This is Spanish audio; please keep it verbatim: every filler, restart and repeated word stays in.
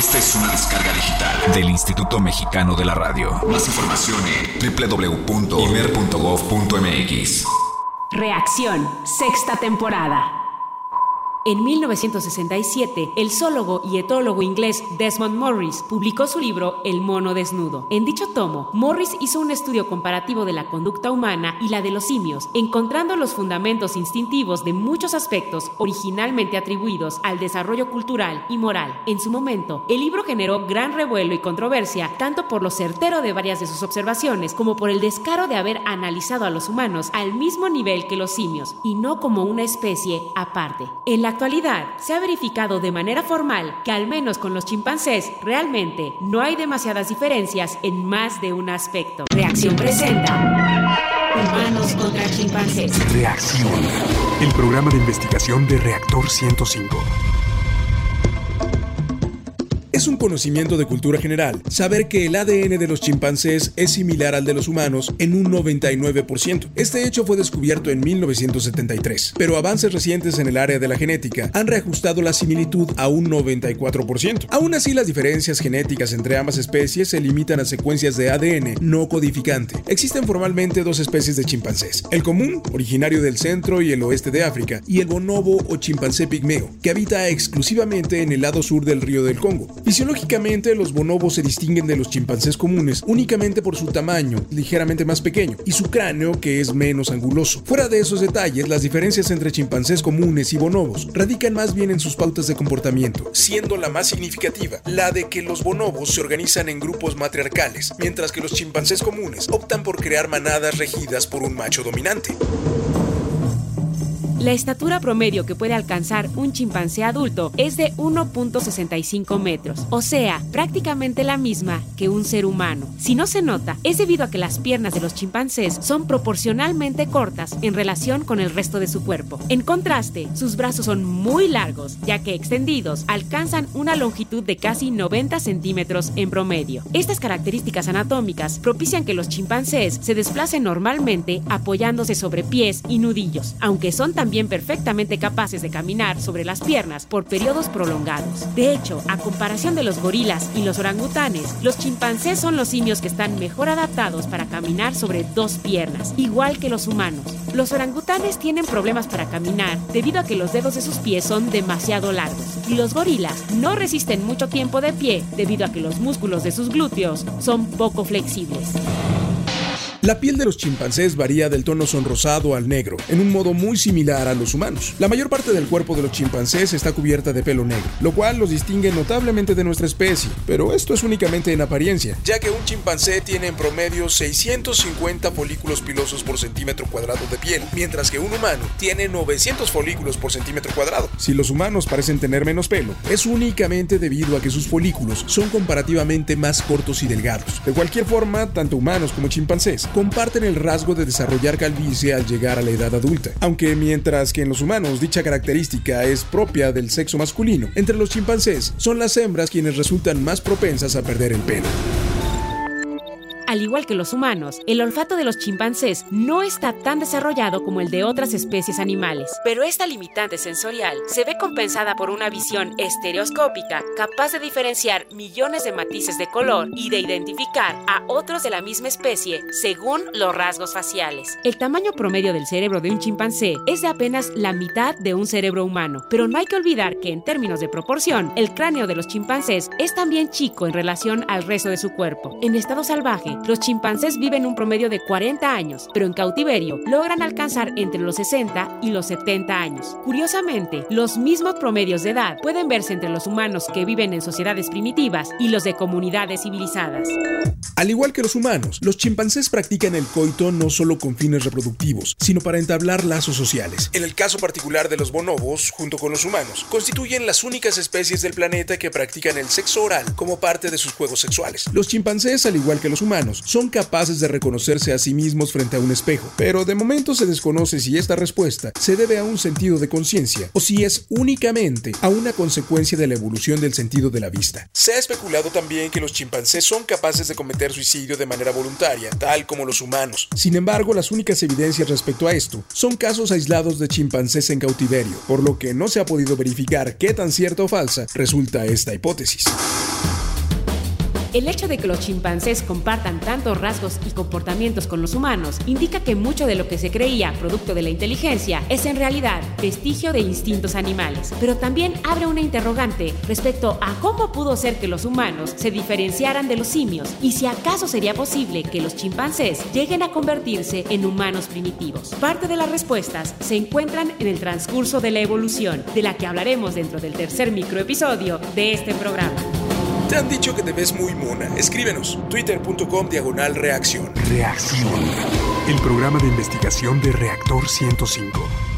Esta es una descarga digital del Instituto Mexicano de la Radio. Más información en doble u doble u doble u punto i m e r punto gov punto m x. Reacción, sexta temporada. En mil novecientos sesenta y siete, el zoólogo y etólogo inglés Desmond Morris publicó su libro El mono desnudo. En dicho tomo, Morris hizo un estudio comparativo de la conducta humana y la de los simios, encontrando los fundamentos instintivos de muchos aspectos originalmente atribuidos al desarrollo cultural y moral. En su momento, el libro generó gran revuelo y controversia, tanto por lo certero de varias de sus observaciones, como por el descaro de haber analizado a los humanos al mismo nivel que los simios, y no como una especie aparte. En la actualidad, se ha verificado de manera formal que al menos con los chimpancés realmente no hay demasiadas diferencias en más de un aspecto. Reacción presenta Humanos contra chimpancés. Reacción, el programa de investigación de Reactor ciento cinco. Es un conocimiento de cultura general saber que el A D N de los chimpancés es similar al de los humanos en un noventa y nueve por ciento. Este hecho fue descubierto en mil novecientos setenta y tres, pero avances recientes en el área de la genética han reajustado la similitud a un noventa y cuatro por ciento. Aún así, las diferencias genéticas entre ambas especies se limitan a secuencias de A D N no codificante. Existen formalmente dos especies de chimpancés: el común, originario del centro y el oeste de África, y el bonobo o chimpancé pigmeo, que habita exclusivamente en el lado sur del río del Congo. Fisiológicamente, los bonobos se distinguen de los chimpancés comunes únicamente por su tamaño, ligeramente más pequeño, y su cráneo, que es menos anguloso. Fuera de esos detalles, las diferencias entre chimpancés comunes y bonobos radican más bien en sus pautas de comportamiento, siendo la más significativa la de que los bonobos se organizan en grupos matriarcales, mientras que los chimpancés comunes optan por crear manadas regidas por un macho dominante. La estatura promedio que puede alcanzar un chimpancé adulto es de uno punto sesenta y cinco metros, o sea, prácticamente la misma que un ser humano. Si no se nota, es debido a que las piernas de los chimpancés son proporcionalmente cortas en relación con el resto de su cuerpo. En contraste, sus brazos son muy largos, ya que extendidos alcanzan una longitud de casi noventa centímetros en promedio. Estas características anatómicas propician que los chimpancés se desplacen normalmente apoyándose sobre pies y nudillos, aunque son también perfectamente capaces de caminar sobre las piernas por periodos prolongados. De hecho, a comparación de los gorilas y los orangutanes, los chimpancés son los simios que están mejor adaptados para caminar sobre dos piernas, igual que los humanos. Los orangutanes tienen problemas para caminar debido a que los dedos de sus pies son demasiado largos, y los gorilas no resisten mucho tiempo de pie debido a que los músculos de sus glúteos son poco flexibles. La piel de los chimpancés varía del tono sonrosado al negro, en un modo muy similar a los humanos. La mayor parte del cuerpo de los chimpancés está cubierta de pelo negro, lo cual los distingue notablemente de nuestra especie, pero esto es únicamente en apariencia, ya que un chimpancé tiene en promedio seiscientos cincuenta folículos pilosos por centímetro cuadrado de piel, mientras que un humano tiene novecientos folículos por centímetro cuadrado. Si los humanos parecen tener menos pelo, es únicamente debido a que sus folículos son comparativamente más cortos y delgados. De cualquier forma, tanto humanos como chimpancés comparten el rasgo de desarrollar calvicie al llegar a la edad adulta, aunque mientras que en los humanos dicha característica es propia del sexo masculino, entre los chimpancés son las hembras quienes resultan más propensas a perder el pelo. Al igual que los humanos, el olfato de los chimpancés no está tan desarrollado como el de otras especies animales, pero esta limitante sensorial se ve compensada por una visión estereoscópica capaz de diferenciar millones de matices de color y de identificar a otros de la misma especie según los rasgos faciales. El tamaño promedio del cerebro de un chimpancé es de apenas la mitad de un cerebro humano, pero no hay que olvidar que en términos de proporción, el cráneo de los chimpancés es también chico en relación al resto de su cuerpo. En estado salvaje, los chimpancés viven un promedio de cuarenta años, pero en cautiverio logran alcanzar entre los sesenta y los setenta años. Curiosamente, los mismos promedios de edad pueden verse entre los humanos que viven en sociedades primitivas y los de comunidades civilizadas. Al igual que los humanos, los chimpancés practican el coito no solo con fines reproductivos, sino para entablar lazos sociales. En el caso particular de los bonobos, junto con los humanos, constituyen las únicas especies del planeta que practican el sexo oral como parte de sus juegos sexuales. Los chimpancés, al igual que los humanos, son capaces de reconocerse a sí mismos frente a un espejo, pero de momento se desconoce si esta respuesta se debe a un sentido de conciencia o si es únicamente a una consecuencia de la evolución del sentido de la vista. Se ha especulado también que los chimpancés son capaces de cometer suicidio de manera voluntaria, tal como los humanos. Sin embargo, las únicas evidencias respecto a esto son casos aislados de chimpancés en cautiverio, por lo que no se ha podido verificar qué tan cierta o falsa resulta esta hipótesis. El hecho de que los chimpancés compartan tantos rasgos y comportamientos con los humanos indica que mucho de lo que se creía producto de la inteligencia es en realidad vestigio de instintos animales, pero también abre una interrogante respecto a cómo pudo ser que los humanos se diferenciaran de los simios y si acaso sería posible que los chimpancés lleguen a convertirse en humanos primitivos. Parte de las respuestas se encuentran en el transcurso de la evolución, de la que hablaremos dentro del tercer microepisodio de este programa. Te han dicho que te ves muy mona. Escríbenos. Twitter.com diagonal reacción. Reacción. El programa de investigación de Reactor ciento cinco.